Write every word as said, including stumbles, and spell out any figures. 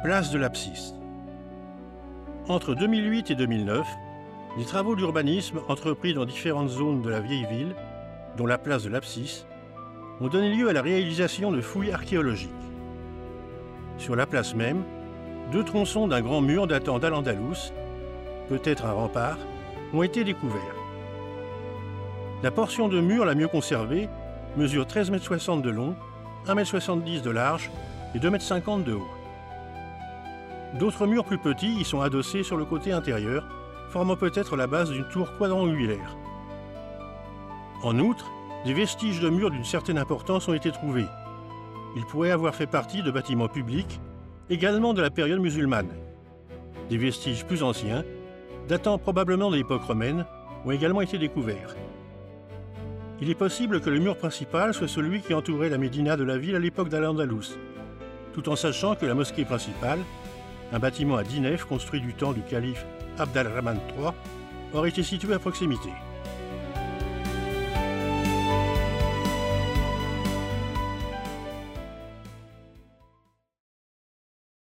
Place de l'Apsis. Entre deux mille huit et deux mille neuf, les travaux d'urbanisme entrepris dans différentes zones de la vieille ville, dont la place de l'Apsis, ont donné lieu à la réalisation de fouilles archéologiques. Sur la place même, deux tronçons d'un grand mur datant d'Al-Andalus, peut-être un rempart, ont été découverts. La portion de mur la mieux conservée mesure treize mètres soixante de long, un mètre soixante-dix de large et deux mètres cinquante de haut. D'autres murs plus petits y sont adossés sur le côté intérieur, formant peut-être la base d'une tour quadrangulaire. En outre, des vestiges de murs d'une certaine importance ont été trouvés. Ils pourraient avoir fait partie de bâtiments publics, également de la période musulmane. Des vestiges plus anciens, datant probablement de l'époque romaine, ont également été découverts. Il est possible que le mur principal soit celui qui entourait la médina de la ville à l'époque d'Al-Andalus, tout en sachant que la mosquée principale, un bâtiment à dix nefs construit du temps du calife Abd al-Rahman trois, aurait été situé à proximité.